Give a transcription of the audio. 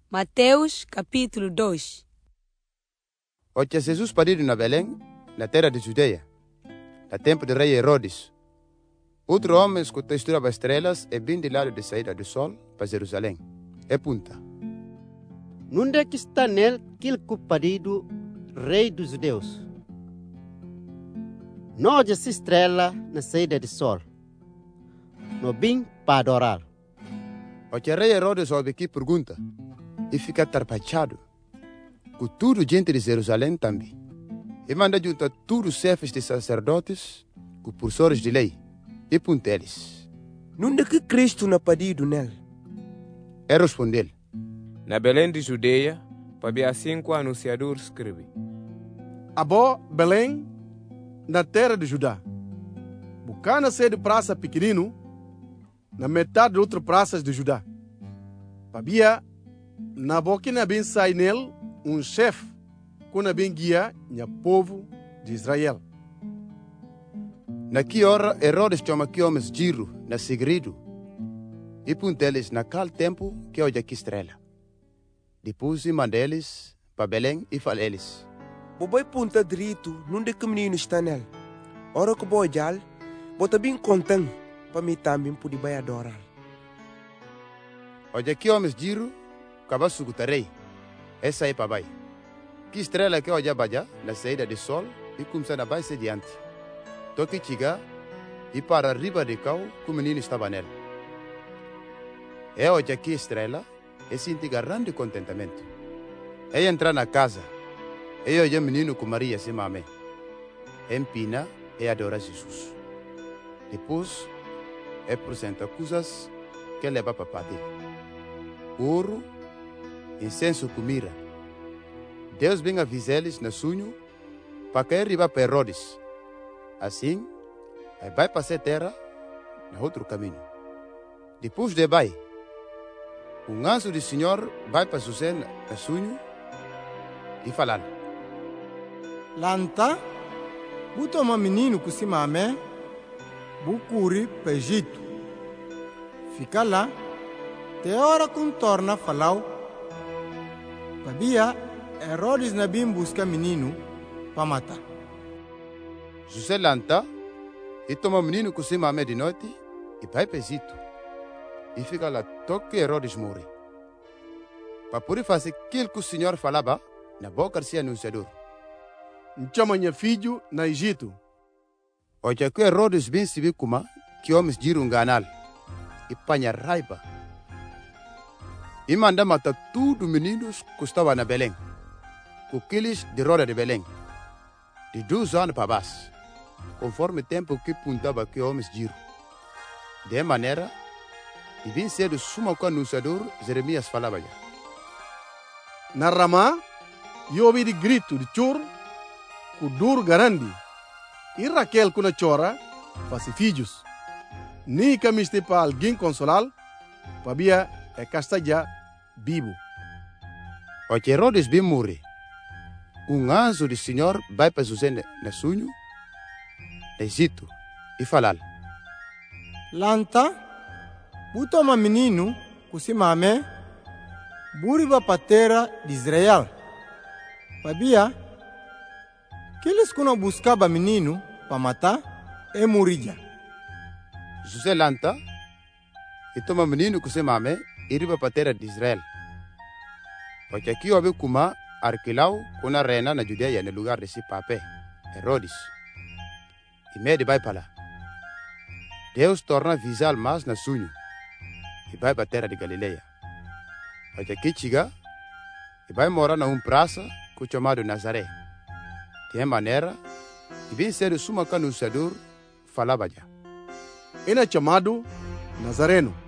Mateus capítulo 2. Ocha Jesus parido na Belém, na terra de Judeia, no tempo do rei Herodes. Outro homem escutou estudava estrelas e bem de lado de saída do sol para Jerusalém. E punta. Nunde que está nele aquele parido rei dos judeus. Não há essa estrela na saída do sol. Não bem para adorar. Ocha rei Herodes ouve que pergunta e fica tarpachado. Com tudo gente de Jerusalém também. E manda juntar todos os chefes de sacerdotes, com professores de lei, e punta eles. Nunde que Cristo na parido nele? E respondeu. Na Belém de Judeia, para assim que o anunciador escreve. Abó, Belém, na terra de Judá. Bucana sede praça pequenino, na metade de outras praças de Judá. Pabia, na boca na bem sai nele, chefe, quando bem guia, o povo de Israel. Na que hora Herodes chama que homens giro, na segredo, e punta eles naquele tempo que hoje aqui estrela. Depois manda eles para Belém e fala eles. Boboi punta direito, nunde que menino está nele. Ora que boi jal, bota bem contente, para mim também poder vai adorar. Hoje aqui homens giro, acaba sugutarei. Essa é para bai. Que estrela que hoje abaja, na saída do sol, e começa a baixar diante. Toque chega e para arriba de cau, que o menino estava nele. É hoje aqui estrela, e sente grande contentamento. Ela entra na casa, e olha o menino com Maria, se mame. Empina e adora Jesus. Depois, apresenta coisas que leva para partir. Ouro, incenso com mira. Deus vem avisar eles no sonho para que arriba para Herodes. Assim, ele vai passar a terra no outro caminho. Depois de vai, anjo do Senhor vai para José no sonho e falar. Lanta, buta uma menino com si mamé, bucuri para Egito. Fica lá, até hora que torna falau. Pabia, Herodes na bim busca menino para matar. José lanta e toma o menino com si mamé de noite e vai para Egito. E fica lá toque Herodes morre. Para poder fazer aquilo que o Senhor falava na boca do seu anunciador. Chama meu filho na Egito. Hoje que Herodes bem se viu como que homens giram ganal e panha raiva. E manda matar tudo meninos que estavam na Belém. Com aqueles de roda de Belém. De 2 anos para baixo. Conforme o tempo que puntava que homens giram. De maneira, e bem cedo suma com o anunciador Jeremias falava já. Na Ramá, eu ouvi de grito de choro, com dor grande. E Raquel, com a chora, faz filhos. Nem camiste para alguém consolar, Pabia é castaja vivo. Hoje Herodes bem morre. Anjo do Senhor vai para José no sonho, no Egito, e falar. Lanta, buta uma menino com si mamé, buriba para terra de Israel. Pabia, que eles quando buscava menino para matar, é moria. José lanta e toma menino com seu mamé e riba para terra de Israel. Porque aqui houve como Arquelau com a reina na Judeia no lugar de seu papé, Herodes. E medo vai para lá. Deus torna visal mais na sonho e vai para a terra de Galileia. Porque aqui chega e vai morar na praça que é chamado Nazaré. De maneira, e bem cedo suma que o anunciador falava já. Ele é chamado Nazareno.